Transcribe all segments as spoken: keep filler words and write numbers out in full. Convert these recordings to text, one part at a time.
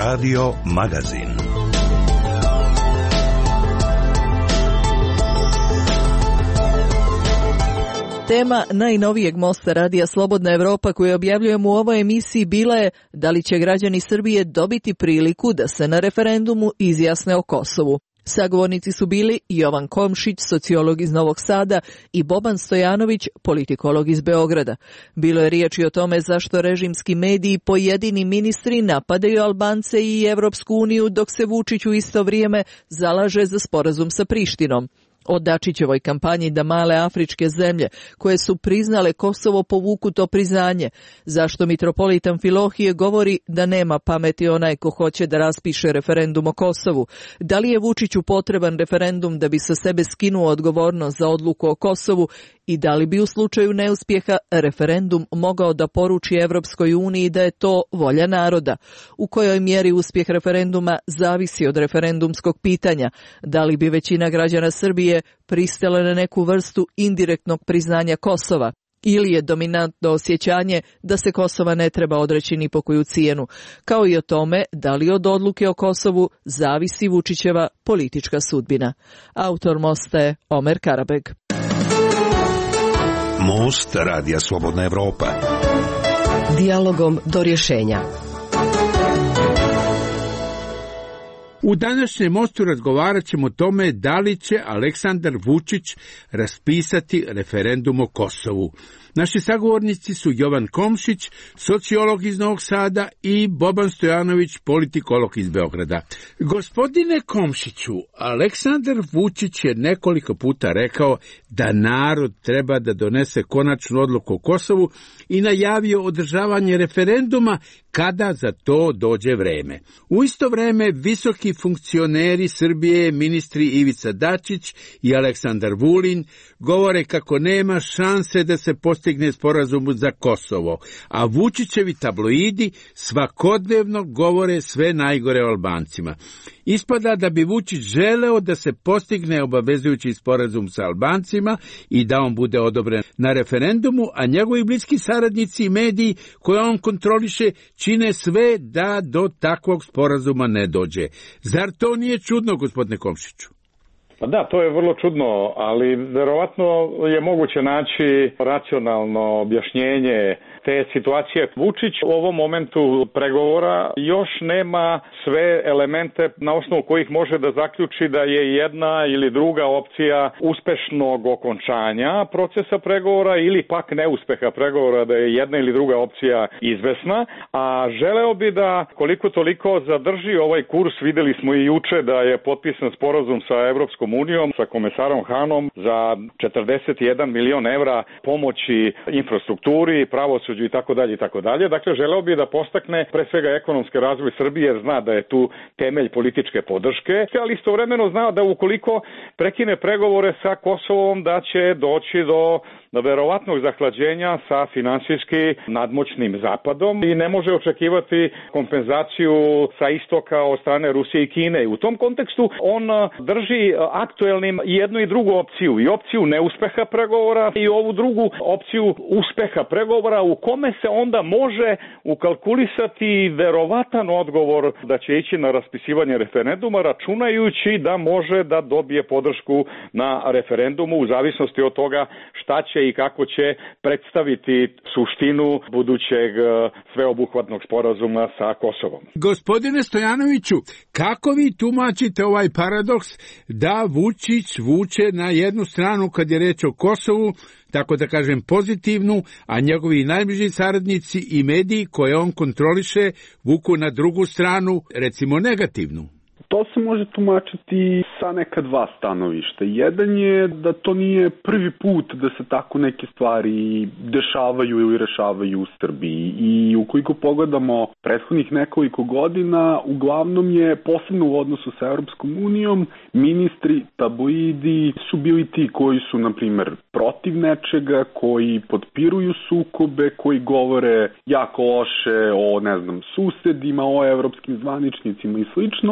Radio Magazin. Tema najnovijeg mosta Radija Slobodna Evropa koju objavljujemo u ovoj emisiji bila je da li će građani Srbije dobiti priliku da se na referendumu izjasne o Kosovu. Sagovornici su bili Jovan Komšić, sociolog iz Novog Sada, i Boban Stojanović, politikolog iz Beograda. Bilo je riječi o tome zašto režimski mediji, pojedini ministri napadaju Albance i Evropsku uniju, dok se Vučić u isto vrijeme zalaže za sporazum sa Prištinom. O Dačićevoj kampanji da male afričke zemlje koje su priznale Kosovo povuku to priznanje. Zašto mitropolitan Filohije govori da nema pameti onaj ko hoće da raspiše referendum o Kosovu. Da li je Vučiću potreban referendum da bi sa sebe skinuo odgovornost za odluku o Kosovu i da li bi u slučaju neuspjeha referendum mogao da poruči Evropskoj uniji da je to volja naroda. U kojoj mjeri uspjeh referenduma zavisi od referendumskog pitanja. Da li bi većina građana Srbije pristala na neku vrstu indirektnog priznanja Kosova ili je dominantno osjećanje da se Kosova ne treba odreći ni po koju cijenu, kao i o tome da li od odluke o Kosovu zavisi Vučićeva politička sudbina. Autor mosta je Omer Karabeg. Most Radija Slobodna Evropa. Dijalogom do rješenja. U današnjem mostu razgovarat ćemo o tome da li će Aleksandar Vučić raspisati referendum o Kosovu. Naši sagovornici su Jovan Komšić, sociolog iz Novog Sada, i Boban Stojanović, politikolog iz Beograda. Gospodine Komšiću, Aleksandar Vučić je nekoliko puta rekao da narod treba da donese konačnu odluku o Kosovu i najavio održavanje referenduma kada za to dođe vreme. U isto vreme visoki funkcioneri Srbije, ministri Ivica Dačić i Aleksandar Vulin, govore kako nema šanse da se postigne sporazum za Kosovo, a Vučićevi tabloidi svakodnevno govore sve najgore o Albancima. Ispada da bi Vučić želeo da se postigne obavezujući sporazum sa Albancima i da on bude odobren na referendumu, a njegovi bliski saradnici i mediji koje on kontroliše čine sve da do takvog sporazuma ne dođe. Zar to nije čudno, gospodine Komšiću? Pa da, to je vrlo čudno, ali verovatno je moguće naći racionalno objašnjenje te situacije. Vučić u ovom momentu pregovora još nema sve elemente na osnovu kojih može da zaključi da je jedna ili druga opcija uspešnog okončanja procesa pregovora ili pak neuspeha pregovora, da je jedna ili druga opcija izvesna, a želeo bi da koliko toliko zadrži ovaj kurs. Videli smo i juče da je potpisan sporazum sa Evropskom unijom, sa komesarom Hanom za četrdeset jedan milion evra pomoći infrastrukturi, pravosuđu i tako dalje i tako dalje. Dakle, želeo bi da postakne pre svega ekonomski razvoj Srbije, jer zna da je tu temelj političke podrške, ali istovremeno zna da ukoliko prekine pregovore sa Kosovom da će doći do do verovatnog zahlađenja sa finansijski nadmoćnim Zapadom i ne može očekivati kompenzaciju sa istoka od strane Rusije i Kine. U tom kontekstu on drži aktuelnim i jednu i drugu opciju, i opciju neuspeha pregovora i ovu drugu opciju uspeha pregovora, u kome se onda može ukalkulisati verovatan odgovor da će ići na raspisivanje referenduma, računajući da može da dobije podršku na referendumu u zavisnosti od toga šta će i kako će predstaviti suštinu budućeg sveobuhvatnog sporazuma sa Kosovom. Gospodine Stojanoviću, kako vi tumačite ovaj paradoks da Vučić vuče na jednu stranu kad je reč o Kosovu, tako da kažem pozitivnu, a njegovi najbliži saradnici i mediji koje on kontroliše vuku na drugu stranu, recimo negativnu? To se može tumačiti sa neka dva stanovišta. Jedan je da to nije prvi put da se tako neke stvari dešavaju ili rešavaju u Srbiji. I ukoliko pogledamo prethodnih nekoliko godina, uglavnom je, posebno u odnosu sa Europskom unijom, ministri, tabloidi su bili ti koji su, na primjer, protiv nečega, koji potpiruju sukobe, koji govore jako loše o, ne znam, susedima, o evropskim zvaničnicima i slično, a on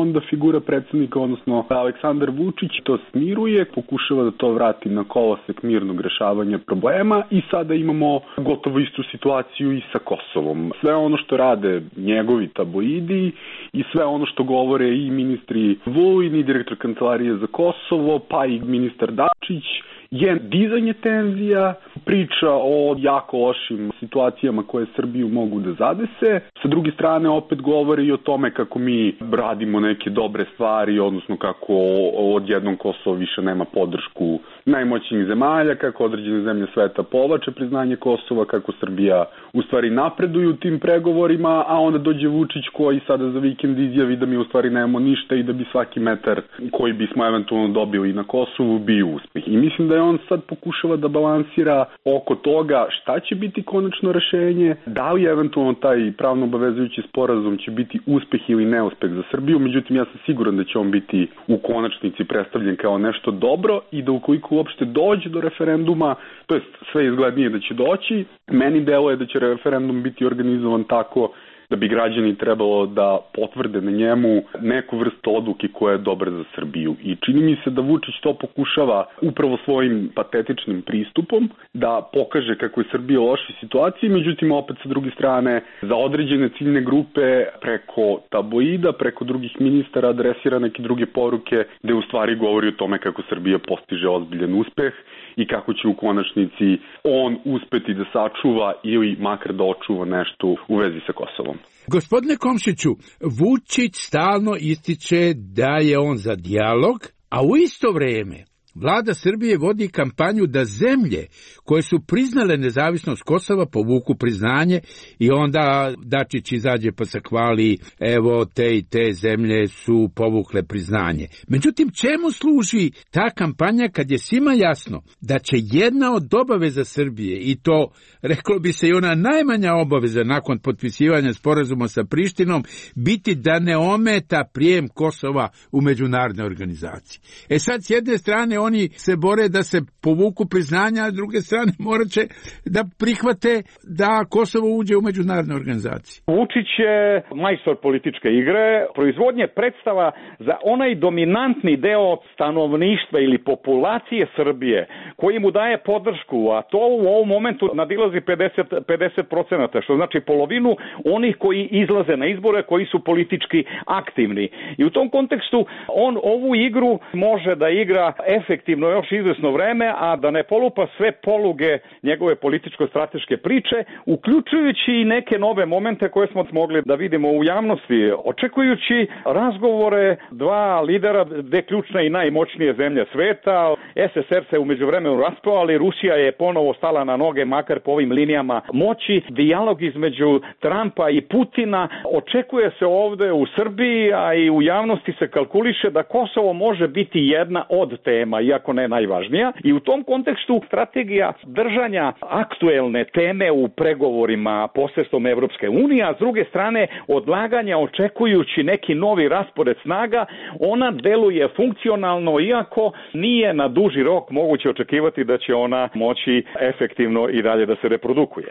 onda figura predsjednika, odnosno Aleksandar Vučić, to smiruje, pokušava da to vrati na kolosek mirnog rešavanja problema i sada imamo gotovo istu situaciju i sa Kosovom. Sve ono što rade njegovi tabloidi i sve ono što govore i ministri Vulin i direktor Kancelarije za Kosovo, pa i ministar Dačić, je dizanje tenzija, priča o jako lošim situacijama koje Srbiju mogu da zadese. Sa druge strane opet govori i o tome kako mi radimo neke dobre stvari, odnosno kako odjednom Kosovo više nema podršku najmoćnijih zemalja, kako određene zemlje sveta povlače priznanje Kosova, kako Srbija u stvari napreduje u tim pregovorima, a onda dođe Vučić koji sada za vikend izjavi da mi u stvari nemamo ništa i da bi svaki metar koji bismo eventualno dobili na Kosovu bio uspeh. I mislim da je on sad pokušava da balansira oko toga šta će biti konačno rešenje, da li eventualno taj pravno obavezujući sporazum će biti uspeh ili neuspeh za Srbiju, međutim ja sam siguran da će on biti u konačnici predstavljen kao nešto dobro i da ukoliko uopšte dođe do referenduma, to jest sve izglednije da će doći, meni deluje da će referendum biti organizovan tako da bi građani trebalo da potvrde na njemu neku vrstu odluke koja je dobra za Srbiju. I čini mi se da Vučić to pokušava upravo svojim patetičnim pristupom da pokaže kako je Srbija u lošoj situaciji, međutim opet sa druge strane za određene ciljne grupe preko tabloida, preko drugih ministara adresira neke druge poruke gde u stvari govori o tome kako Srbija postiže ozbiljan uspeh i kako će u konačnici on uspeti da sačuva ili makar da očuva nešto u vezi sa Kosovom. Gospodine Komšiću, Vučić stalno ističe da je on za dijalog, a u isto vreme Vlada Srbije vodi kampanju da zemlje koje su priznale nezavisnost Kosova povuku priznanje i onda Dačić izađe pa se hvali, evo te i te zemlje su povukle priznanje. Međutim, čemu služi ta kampanja kad je svima jasno da će jedna od obaveza Srbije, i to reklo bi se i ona najmanja obaveza nakon potpisivanja sporazuma sa Prištinom, biti da ne ometa prijem Kosova u međunarodne organizacije. E sad, s jedne strane, oni se bore da se povuku priznanja, a s druge strane morat će da prihvate da Kosovo uđe u međunarodne organizacije. Vučić je majstor političke igre, proizvodnje predstava za onaj dominantni deo stanovništva ili populacije Srbije koji mu daje podršku, a to u ovom momentu nadilazi pedeset procenata, što znači polovinu onih koji izlaze na izbore, koji su politički aktivni. I u tom kontekstu on ovu igru može da igra efektivno još izvesno vreme, a da ne polupa sve poluge njegove političko-strateške priče, uključujući i neke nove momente koje smo mogli da vidimo u javnosti, očekujući razgovore dva lidera, dve ključne i najmoćnije zemlje sveta. es es er se umeđu vremenu raspao, ali Rusija je ponovo stala na noge, makar po ovim linijama moći. Dijalog između Trumpa i Putina očekuje se ovde u Srbiji, a i u javnosti se kalkuliše da Kosovo može biti jedna od tema, iako ne najvažnija. I u tom kontekstu strategija držanja aktuelne teme u pregovorima posredstvom Evropske unije, a s druge strane odlaganja očekujući neki novi raspored snaga, ona deluje funkcionalno, iako nije na duži rok moguće očekivati da će ona moći efektivno i dalje da se reprodukuje.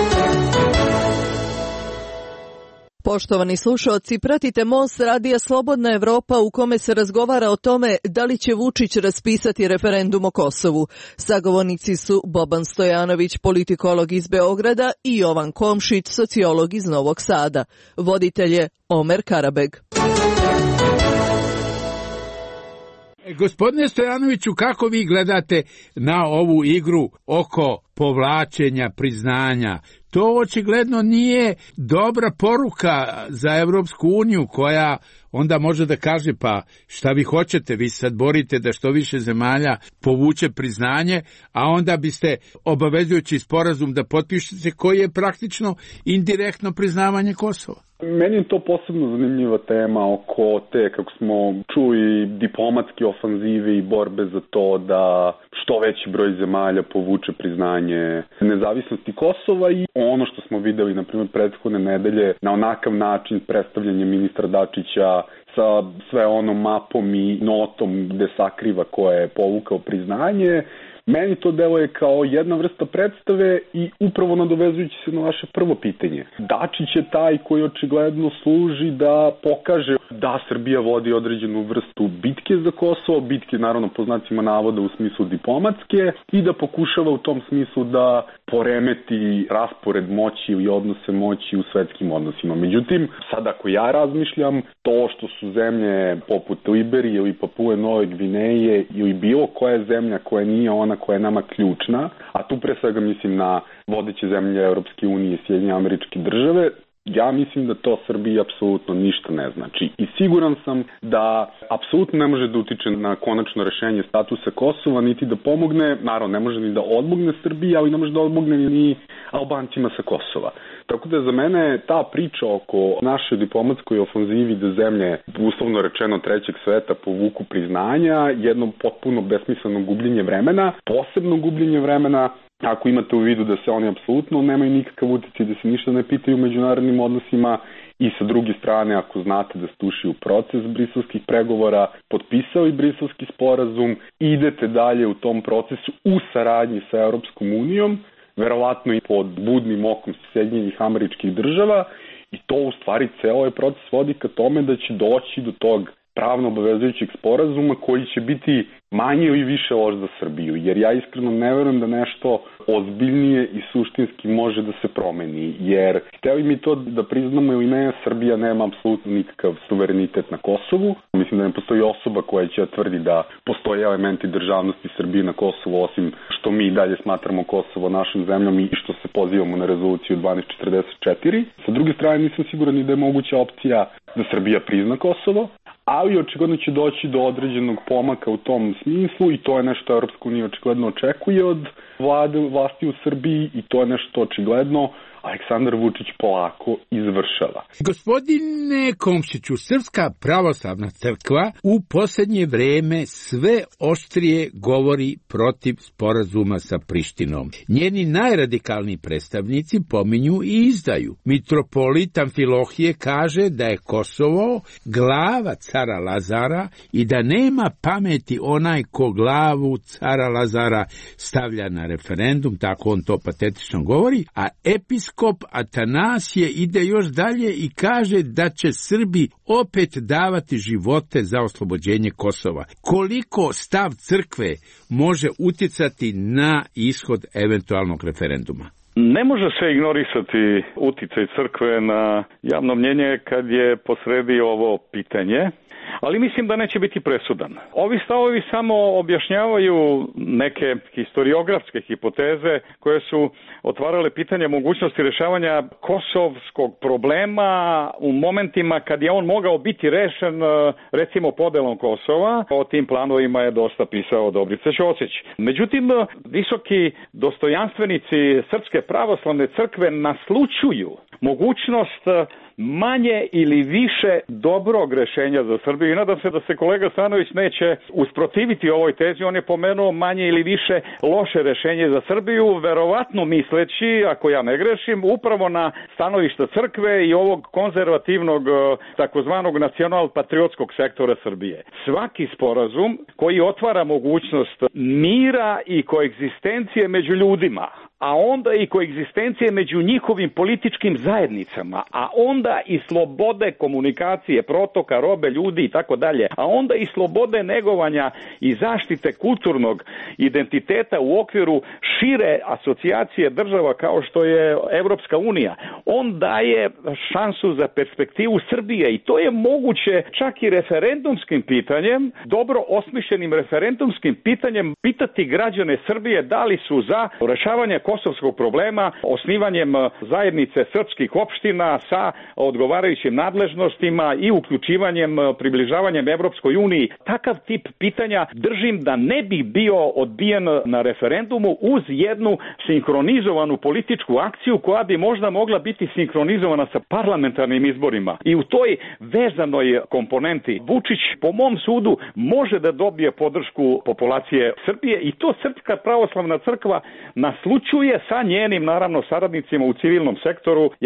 Poštovani slušaoci, pratite Most radija Slobodna Evropa u kome se razgovara o tome da li će Vučić raspisati referendum o Kosovu. Sagovornici su Boban Stojanović, politikolog iz Beograda, i Jovan Komšić, sociolog iz Novog Sada. Voditelj je Omer Karabeg. Gospodine Stojanoviću, kako vi gledate na ovu igru oko povlačenja priznanja? To očigledno nije dobra poruka za Evropsku uniju, koja onda može da kaže, pa šta vi hoćete, vi sad borite da što više zemalja povuče priznanje, a onda biste obavezujući sporazum da potpišete koji je praktično indirektno priznavanje Kosova. Meni je to posebno zanimljiva tema oko te, kako smo čuli, diplomatske ofanzive i borbe za to da što veći broj zemalja povuče priznanje nezavisnosti Kosova i ono što smo videli, na primjer, prethodne nedelje, na onakav način predstavljanje ministra Dačića sa sve onom mapom i notom gde sakriva ko je povukao priznanje, Meni to deluje kao jedna vrsta predstave i upravo nadovezujući se na vaše prvo pitanje. Dačić je taj koji očigledno služi da pokaže da Srbija vodi određenu vrstu bitke za Kosovo, bitke naravno po znacima navoda u smislu diplomatske i da pokušava u tom smislu da poremeti raspored moći i odnose moći u svetskim odnosima. Međutim, sad ako ja razmišljam, to što su zemlje poput Liberije ili Papue Nove Gvineje ili bilo koja zemlja koja nije ona koja je nama ključna, a tu pre svega mislim na vodeće zemlje Europske unije i Sjedinjene Američke Države, ja mislim da to Srbiji apsolutno ništa ne znači. I siguran sam da apsolutno ne može da utiče na konačno rešenje statusa Kosova, niti da pomogne, naravno ne može ni da odmogne Srbiji, ali ne može da odmogne ni Albancima sa Kosova. Tako da za mene ta priča oko naše diplomatskoj ofanzivi da zemlje, uslovno rečeno trećeg sveta, povuku priznanja, jedno potpuno besmisleno gubljenje vremena, posebno gubljenje vremena, ako imate u vidu da se oni apsolutno nemaju nikakav utjecaj, da se ništa ne pitaju u međunarodnim odnosima i sa druge strane, ako znate da ste ušli u proces briselskih pregovora, potpisali briselski sporazum, idete dalje u tom procesu u saradnji sa Europskom unijom, verovatno i pod budnim okom Sjedinjenih Američkih Država, i to u stvari ceo ovaj proces vodi ka tome da će doći do tog pravno obavezujućeg sporazuma koji će biti manje ili više loš za Srbiju, jer ja iskreno ne verujem da nešto ozbiljnije i suštinski može da se promeni, jer hteli mi to da priznamo ili ne, Srbija nema apsolutno nikakav suverenitet na Kosovu. Mislim da ne postoji osoba koja će tvrdi da postoje elementi državnosti Srbije na Kosovu, osim što mi dalje smatramo Kosovo našom zemljom i što se pozivamo na rezoluciju dvanaest četrdeset četiri. Sa druge strane, nisam siguran i da je moguća opcija da Srbija prizna Kosovo, ali očigledno će doći do određenog pomaka u tom smislu i to je nešto Europska unija očigledno očekuje od vlade vlasti u Srbiji i to je nešto očigledno Aleksandar Vučić polako izvršava. Gospodine Komšiću, Srpska pravoslavna crkva u posljednje vreme sve oštrije govori protiv sporazuma sa Prištinom. Njeni najradikalniji predstavnici pominju i izdaju. Mitropolit Amfilohije kaže da je Kosovo glava cara Lazara i da nema pameti onaj ko glavu cara Lazara stavlja na referendum, tako on to patetično govori, a episkop Episkop Atanasije ide još dalje i kaže da će Srbi opet davati živote za oslobođenje Kosova. Koliko stav crkve može utjecati na ishod eventualnog referenduma? Ne može se ignorisati uticaj crkve na javno mnjenje kad je posredi ovo pitanje, ali mislim da neće biti presudan. Ovi stavovi samo objašnjavaju neke historiografske hipoteze koje su otvarale pitanje mogućnosti rješavanja kosovskog problema u momentima kad je on mogao biti rešen recimo podelom Kosova. O tim planovima je dosta pisao Dobrica Ćosić. Međutim, visoki dostojanstvenici Srpske pravoslavne crkve naslućuju mogućnost manje ili više dobrog rešenja za Srbiju. I nadam se da se kolega Stanović neće usprotiviti ovoj tezi. On je pomenuo manje ili više loše rešenje za Srbiju, verovatno misleći, ako ja ne grešim, upravo na stanovišta crkve i ovog konzervativnog takozvanog nacional-patriotskog sektora Srbije. Svaki sporazum koji otvara mogućnost mira i koegzistencije među ljudima, a onda i koegzistencije među njihovim političkim zajednicama, a onda i slobode komunikacije, protoka, robe, ljudi i tako dalje, a onda i slobode negovanja i zaštite kulturnog identiteta u okviru šire asocijacije država kao što je Evropska unija. On daje šansu za perspektivu Srbije i to je moguće čak i referendumskim pitanjem, dobro osmišljenim referendumskim pitanjem, pitati građane Srbije da li su za rešavanje kosovskog problema osnivanjem zajednice srpskih opština sa odgovarajućim nadležnostima i uključivanjem, približavanjem Evropskoj uniji. Takav tip pitanja držim da ne bi bio odbijen na referendumu uz jednu sinhronizovanu političku akciju koja bi možda mogla biti sinhronizovana sa parlamentarnim izborima. I u toj vezanoj komponenti Vučić, po mom sudu, može da dobije podršku populacije Srbije i to Srpska pravoslavna crkva naslućuje sa njenim, naravno, saradnicima u civilnom sektoru. Ja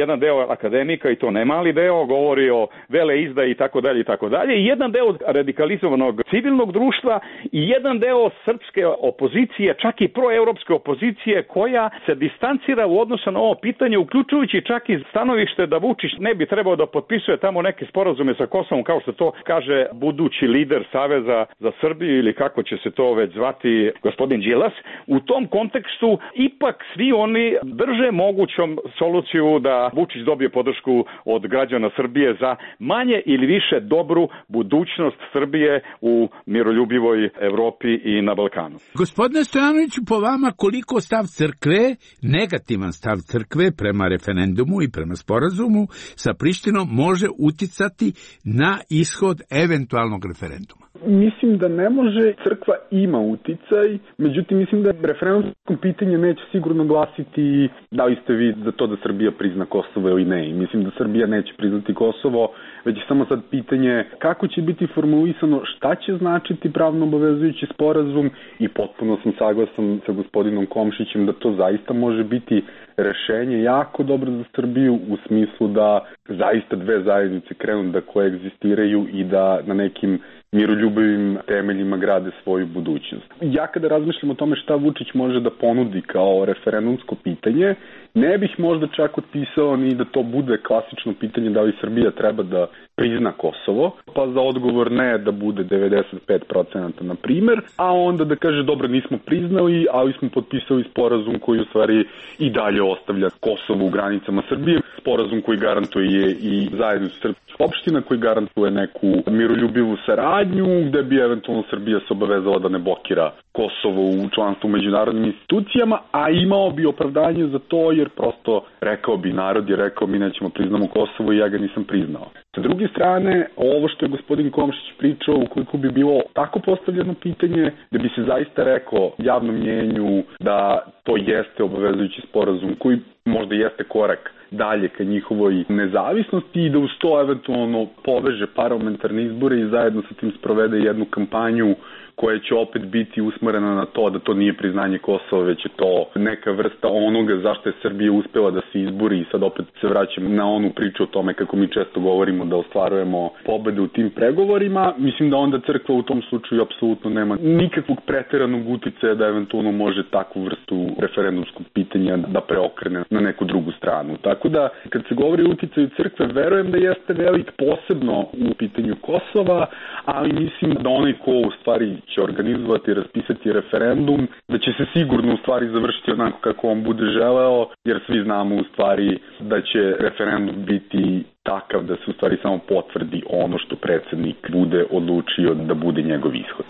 jedan deo akademika, i to ne mali deo, govori o veleizdaji i tako dalje i tako dalje, i jedan deo radikalizovanog civilnog društva i jedan deo srpske opozicije, čak i proevropske opozicije, koja se distancira u odnosu na ovo pitanje, uključujući čak i stanovište da Vučić ne bi trebao da potpisuje tamo neke sporazume sa Kosovom, kao što to kaže budući lider Saveza za Srbiju, ili kako će se to već zvati gospodin Đilas. U tom kontekstu ipak svi oni drže mogućom soluciju da Vučić dobije podršku od građana Srbije za manje ili više dobru budućnost Srbije u miroljubivoj Evropi i na Balkanu. Gospodine Stojanoviću, po vama koliko stav crkve, negativan stav crkve prema referendumu i prema sporazumu sa Prištinom može uticati na ishod eventualnog referenduma? Mislim da ne može, crkva ima uticaj, međutim mislim da referendumsko pitanje neće sigurno glasiti da li ste vi za to da Srbija prizna Kosovo ili ne. I mislim da Srbija neće priznati Kosovo, već je samo sad pitanje kako će biti formulisano, šta će značiti pravno obavezujući sporazum, i potpuno sam saglasan sa gospodinom Komšićem da to zaista može biti rešenje jako dobro za Srbiju, u smislu da zaista dve zajednice krenu da koegzistiraju i da na nekim miroljubivim temeljima grade svoju budućnost. Ja kada razmišljam o tome šta Vučić može da ponudi kao referendumsko pitanje, ne bih možda čak otpisao ni da to bude klasično pitanje da li Srbija treba da prizna Kosovo, pa za odgovor ne da bude devedeset pet procenata na primer, a onda da kaže dobro nismo priznali, ali smo potpisali sporazum koji u stvari i dalje ostavlja Kosovo u granicama Srbije, sporazum koji garantuje i zajednicu srpskih opština, koji garantuje neku miroljubivu saradnju, gde bi eventualno Srbija se obavezala da ne blokira Kosovo u članstvu u međunarodnim institucijama, a imao bi opravdanje za to jer prosto rekao bi, narod je rekao mi nećemo priznamo Kosovo i ja ga nisam priznao. Sa druge strane, ovo što je gospodin Komšić pričao, ukoliko bi bilo tako postavljeno pitanje, da bi se zaista rekao javnom mnjenju da to jeste obavezujući sporazum koji možda jeste korak dalje ka njihovoj nezavisnosti i da uz to eventualno poveže parlamentarne izbore i zajedno sa tim sprovede jednu kampanju koja će opet biti usmerena na to da to nije priznanje Kosova, već je to neka vrsta onoga zašto je Srbija uspela da se izbori, i sad opet se vraćam na onu priču o tome kako mi često govorimo da ostvarujemo pobede u tim pregovorima. Mislim da onda crkva u tom slučaju apsolutno nema nikakvog preteranog uticaja da eventualno može takvu vrstu referendumskog pitanja da preokrene na neku drugu stranu. Tako da, kad se govori o uticaju crkve, verujem da jeste velik, posebno u pitanju Kosova, ali mislim da onaj ko u stvari će organizovati i raspisati referendum, da će se sigurno u stvari završiti onako kako on bude želeo, jer svi znamo u stvari da će referendum biti takav da se u stvari samo potvrdi ono što predsjednik bude odlučio da bude njegov ishod.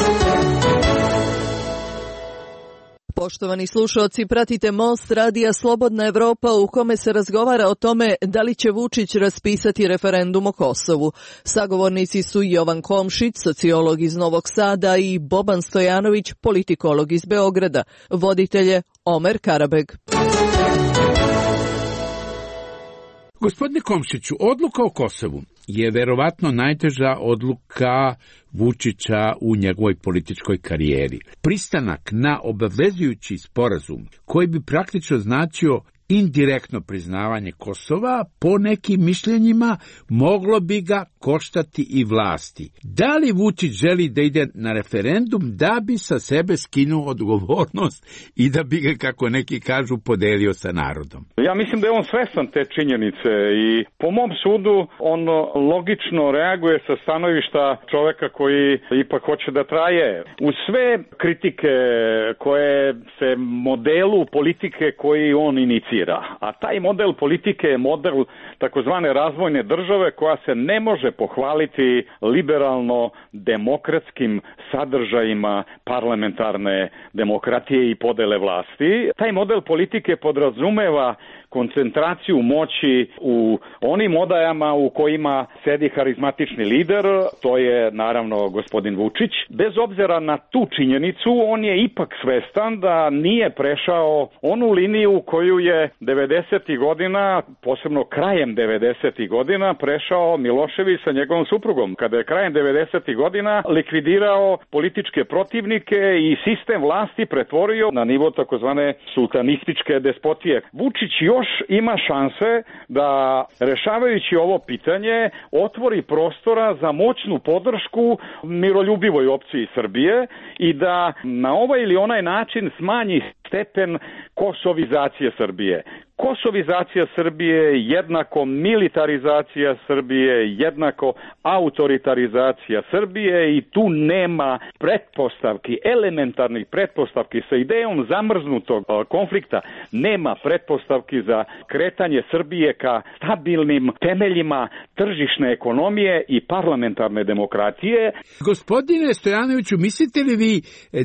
Poštovani slušalci, pratite Most radija Slobodna Evropa u kome se razgovara o tome da li će Vučić raspisati referendum o Kosovu. Sagovornici su Jovan Komšić, sociolog iz Novog Sada, i Boban Stojanović, politikolog iz Beograda. Voditelj je Omer Karabeg. Gospodine Komšiću, odluka o Kosovu je verovatno najteža odluka Vučića u njegovoj političkoj karijeri. Pristanak na obavezujući sporazum koji bi praktično značio indirektno priznavanje Kosova, po nekim mišljenjima moglo bi ga koštati i vlasti. Da li Vučić želi da ide na referendum da bi sa sebe skinuo odgovornost i da bi ga, kako neki kažu, podelio sa narodom? Ja mislim da je on svestan te činjenice i po mom sudu on logično reaguje sa stanovišta čoveka koji ipak hoće da traje. U sve kritike koje se modelu politike koji on inicija, a taj model politike je model takozvane razvojne države koja se ne može pohvaliti liberalno-demokratskim sadržajima parlamentarne demokratije i podele vlasti. Taj model politike podrazumeva koncentraciju moći u onim odajama u kojima sedi harizmatični lider, to je naravno gospodin Vučić. Bez obzira na tu činjenicu, on je ipak svestan da nije prešao onu liniju koju je devedesetih godina, posebno krajem devedesetih godina, prešao Milošević sa njegovom suprugom, kada je krajem devedesetih godina likvidirao političke protivnike i sistem vlasti pretvorio na nivo takozvane sultanističke despotije. Vučić još još ima šanse da, rešavajući ovo pitanje, otvori prostora za moćnu podršku miroljubivoj opciji Srbije i da na ovaj ili onaj način smanji stepen kosovizacije Srbije. Kosovizacija Srbije jednako militarizacija Srbije, jednako autoritarizacija Srbije i tu nema pretpostavki, elementarnih pretpostavki sa idejom zamrznutog konflikta, nema pretpostavki za kretanje Srbije ka stabilnim temeljima tržišne ekonomije i parlamentarne demokratije. Gospodine Stojanoviću, mislite li vi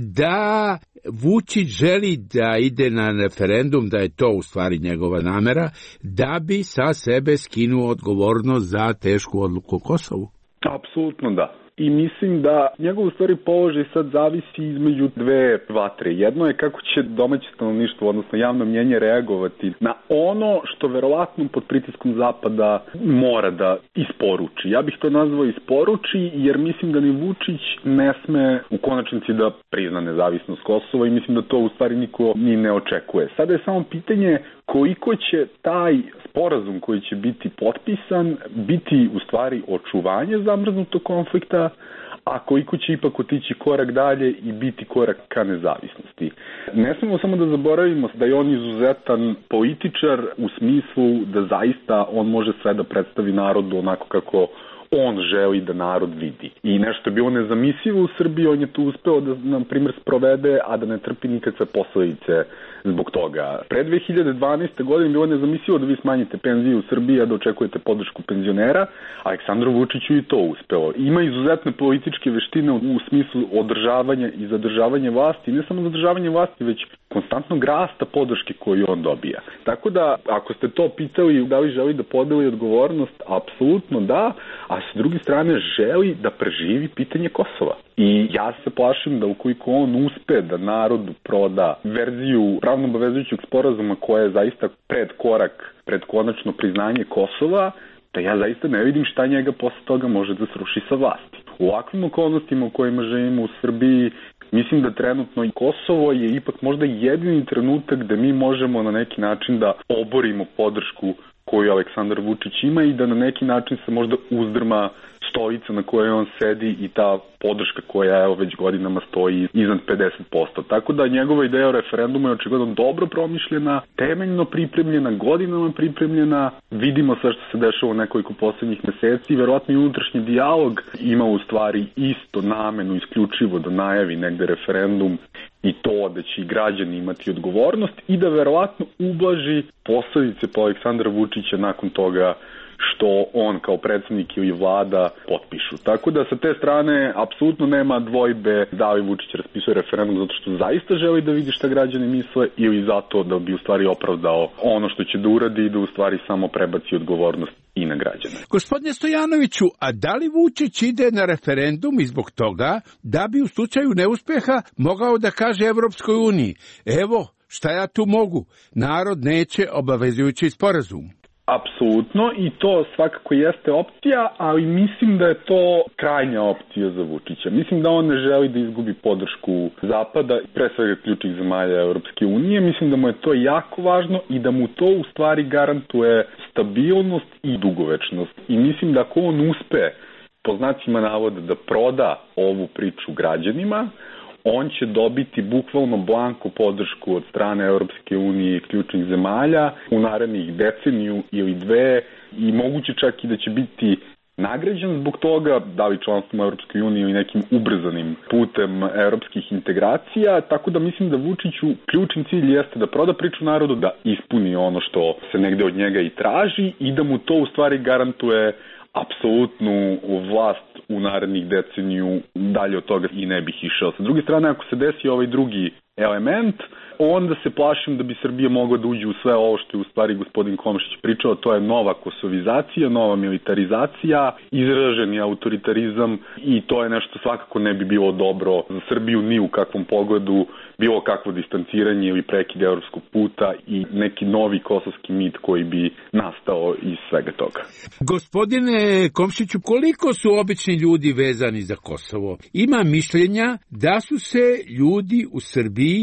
da Vučić želi da ide na referendum, da je to u stvari njegova namera, da bi sa sebe skinuo odgovornost za tešku odluku o Kosovu? Apsolutno da. I mislim da njegov u stvari položaj sad zavisi između dve vatre. Jedno je kako će domaće stanovništvo, odnosno javno mnjenje, reagovati na ono što verovatno pod pritiskom Zapada mora da isporuči. Ja bih to nazvao isporuči, jer mislim da ni Vučić ne sme u konačnici da prizna nezavisnost Kosova i mislim da to u stvari niko ni ne očekuje. Sada je samo pitanje koliko će taj sporazum koji će biti potpisan biti u stvari očuvanje zamrznutog konflikta, a koliko će ipak otići korak dalje i biti korak ka nezavisnosti. Ne smemo samo da zaboravimo da je on izuzetan političar u smislu da zaista on može sve da predstavi narodu onako kako on želi da narod vidi. I nešto je bilo nezamislivo u Srbiji, on je tu uspeo da, na primjer, sprovede, a da ne trpi nikakve posledice zbog toga. Pre dve hiljade dvanaeste. godine bilo nezamislivo da vi smanjite penzije u Srbiji, a da očekujete podršku penzionera. Aleksandru Vučiću i to uspeo. Ima izuzetne političke veštine u smislu održavanja i zadržavanja vlasti, ne samo zadržavanje vlasti, već konstantnog rasta podrške koju on dobija. Tako da, ako ste to pitali da li želi da podeli odgovornost, apsolutno da, a s druge strane želi da preživi pitanje Kosova. I ja se plašim da ukoliko on uspe da narodu proda verziju pravno obavezujućeg sporazuma koja je zaista pred korak, pred konačno priznanje Kosova, da ja zaista ne vidim šta njega posle toga može da sruši sa vlasti. U ovakvim okolnostima u kojima živimo u Srbiji, mislim da trenutno i Kosovo je ipak možda jedini trenutak da mi možemo na neki način da oborimo podršku koju Aleksandar Vučić ima i da na neki način se možda uzdrma stolica na kojoj on sedi i ta podrška koja evo već godinama stoji iznad pedeset posto. Tako da njegova ideja o referendumu je očigledno dobro promišljena, temeljno pripremljena, godinama pripremljena. Vidimo sve što se dešava u nekoliko poslednjih meseci i verovatno i unutrašnji dijalog ima u stvari isto namenu isključivo da najavi negde referendum i to da će i građani imati odgovornost i da verovatno ublaži posledice po Aleksandra Vučića nakon toga što on kao predsjednik ili vlada potpišu. Tako da sa te strane apsolutno nema dvojbe da li Vučić raspisuje referendum zato što zaista želi da vidi šta građani misle ili zato da bi u stvari opravdao ono što će da uradi i da u stvari samo prebaci odgovornost i na građane. Gospodine Stojanoviću, a da li Vučić ide na referendum i zbog toga da bi u slučaju neuspeha mogao da kaže Evropskoj uniji, evo šta ja tu mogu, narod neće obavezujući sporazum? Apsolutno i to svakako jeste opcija, ali mislim da je to krajnja opcija za Vučića. Mislim da on ne želi da izgubi podršku Zapada, pre svega ključnih zemalja Europske unije. Mislim da mu je to jako važno i da mu to u stvari garantuje stabilnost i dugovečnost. I mislim da ako on uspe, po znacima navoda, da proda ovu priču građanima, on će dobiti bukvalno blanko podršku od strane Europske unije i ključnih zemalja u narednih deceniju ili dve i moguće čak i da će biti nagrađen zbog toga, da li članstvom Europske unije ili nekim ubrzanim putem europskih integracija, tako da mislim da Vučiću ključni cilj jeste da proda priču narodu, da ispuni ono što se negde od njega i traži i da mu to u stvari garantuje apsolutnu vlast u narednih deceniju, dalje od toga i ne bih išao. Sa druge strane, ako se desi ovaj drugi element, onda se plašim da bi Srbija mogla da uđe u sve ovo što je u stvari gospodin Komšić pričao, to je nova kosovizacija, nova militarizacija, izraženi autoritarizam i to je nešto svakako ne bi bilo dobro za Srbiju ni u kakvom pogledu, bilo kakvo distanciranje ili prekid evropskog puta i neki novi kosovski mit koji bi nastao iz svega toga. Gospodine Komšiću, koliko su obični ljudi vezani za Kosovo? Ima mišljenja da su se ljudi u Srbiji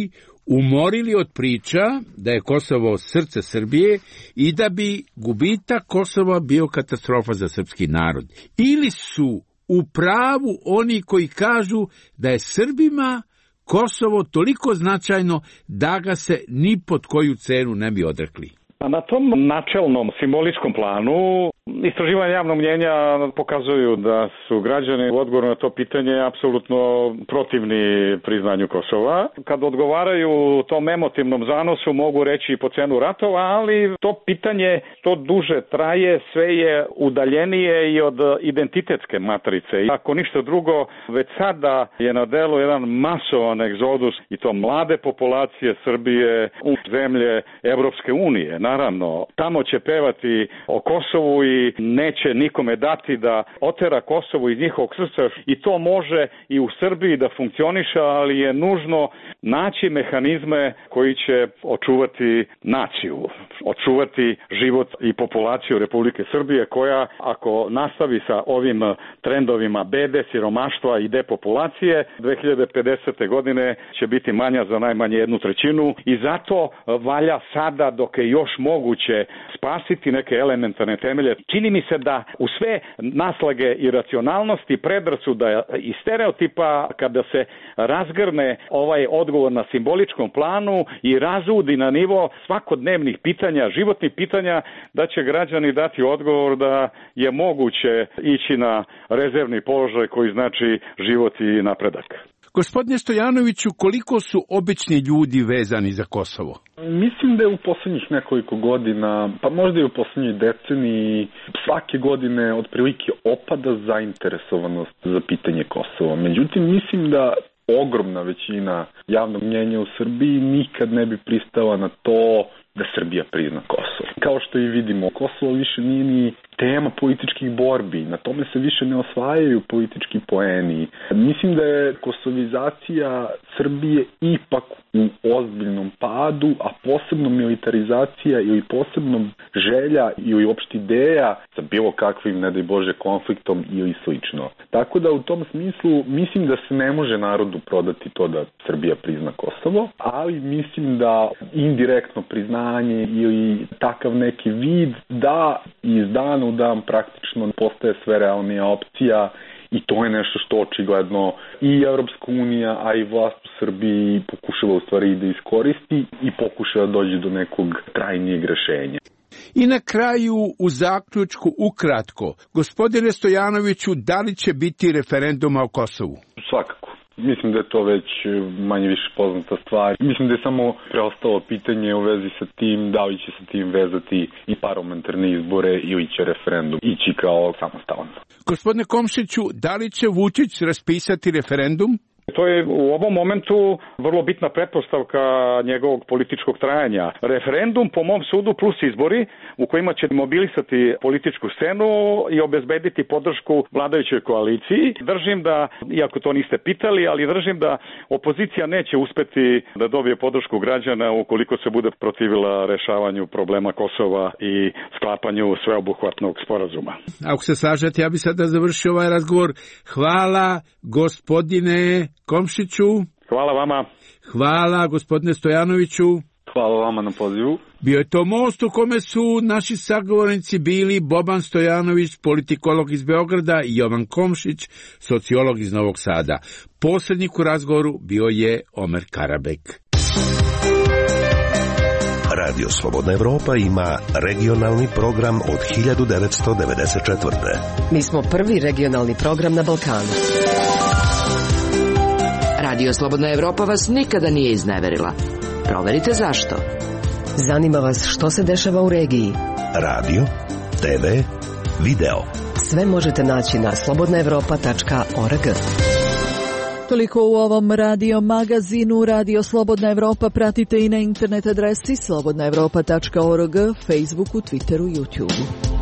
umorili od priča da je Kosovo srce Srbije i da bi gubitak Kosova bio katastrofa za srpski narod. Ili su u pravu oni koji kažu da je Srbima Kosovo toliko značajno da ga se ni pod koju cenu ne bi odrekli? A na tom načelnom simboličkom planu istraživanja javnog mnjenja pokazuju da su građani u odgovoru na to pitanje apsolutno protivni priznanju Kosova. Kad odgovaraju tom emotivnom zanosu mogu reći po cenu ratova, ali to pitanje to duže traje, sve je udaljenije i od identitetske matrice. Ako ništa drugo, već sada je na delu jedan masovan egzodus i to mlade populacije Srbije u zemlje Evropske unije. Naravno, tamo će pevati o Kosovu i neće nikome dati da otera Kosovo iz njihovog srca i to može i u Srbiji da funkcioniše, ali je nužno naći mehanizme koji će očuvati naciju, očuvati život i populaciju Republike Srbije koja ako nastavi sa ovim trendovima bede, siromaštva i depopulacije, dve hiljade pedesete. godine će biti manja za najmanje jednu trećinu i zato valja sada dok je još moguće spasiti neke elementarne temelje. Čini mi se da u sve naslage i racionalnosti, predrasuda i stereotipa, kada se razgrne ovaj odgovor na simboličkom planu i razudi na nivo svakodnevnih pitanja, životnih pitanja, da će građani dati odgovor da je moguće ići na rezervni položaj koji znači život i napredak. Gospodine Stojanoviću, koliko su obični ljudi vezani za Kosovo? Mislim da je u posljednjih nekoliko godina, pa možda i u posljednjoj deceniji, svake godine otprilike opada zainteresovanost za pitanje Kosova. Međutim, mislim da ogromna većina javnog mnjenja u Srbiji nikad ne bi pristala na to da Srbija prizna Kosovo. Kao što i vidimo, Kosovo više nije ni tema političkih borbi, na tome se više ne osvajaju politički poeni. Mislim da je kosovizacija Srbije ipak u ozbiljnom padu, a posebno militarizacija ili posebno želja ili uopšte ideja sa bilo kakvim, ne daj Bože, konfliktom ili slično. Tako da u tom smislu mislim da se ne može narodu prodati to da Srbija prizna Kosovo, ali mislim da indirektno priznanje ili takav neki vid da iz dana u dan praktično postaje sve realnija opcija i to je nešto što očigledno i Evropska unija, a i vlast u Srbiji pokušava u stvari da iskoristi i pokušava da dođe do nekog trajnijeg rešenja. I na kraju, u zaključku, ukratko, gospodine Stojanoviću, da li će biti referenduma o Kosovu? Svakako. Mislim da je to već manje više poznata stvar. Mislim da je samo preostalo pitanje u vezi sa tim da li će se tim vezati i parlamentarne izbore ili će referendum ići kao samostalan. Gospodine Komšiću, da li će Vučić raspisati referendum? To je u ovom momentu vrlo bitna pretpostavka njegovog političkog trajanja. Referendum, po mom sudu, plus izbori u kojima će mobilisati političku scenu i obezbediti podršku vladajućoj koaliciji. Držim da, iako to niste pitali, ali držim da opozicija neće uspeti da dobije podršku građana ukoliko se bude protivila rešavanju problema Kosova i sklapanju sveobuhvatnog sporazuma. Ako se slažete, ja bih sada završio ovaj razgovor. Hvala, gospodine Komšiću. Hvala vama. Hvala, gospodine Stojanoviću. Hvala vama na pozivu. Bio je to most u kome su naši sagovornici bili Boban Stojanović, politikolog iz Beograda, i Jovan Komšić, sociolog iz Novog Sada. Posrednik u razgovoru bio je Omer Karabek. Radio Slobodna Evropa ima regionalni program od hiljadu devetsto devedeset četvrte. Mi smo prvi regionalni program na Balkanu. Radio Slobodna Evropa vas nikada nije izneverila. Proverite zašto. Zanima vas što se dešava u regiji. Radio, te ve, video. Sve možete naći na slobodna evropa tačka org. Toliko u ovom radio magazinu. Radio Slobodna Evropa pratite i na internet adresi slobodna evropa tačka org, Facebooku, Twitteru, YouTubeu.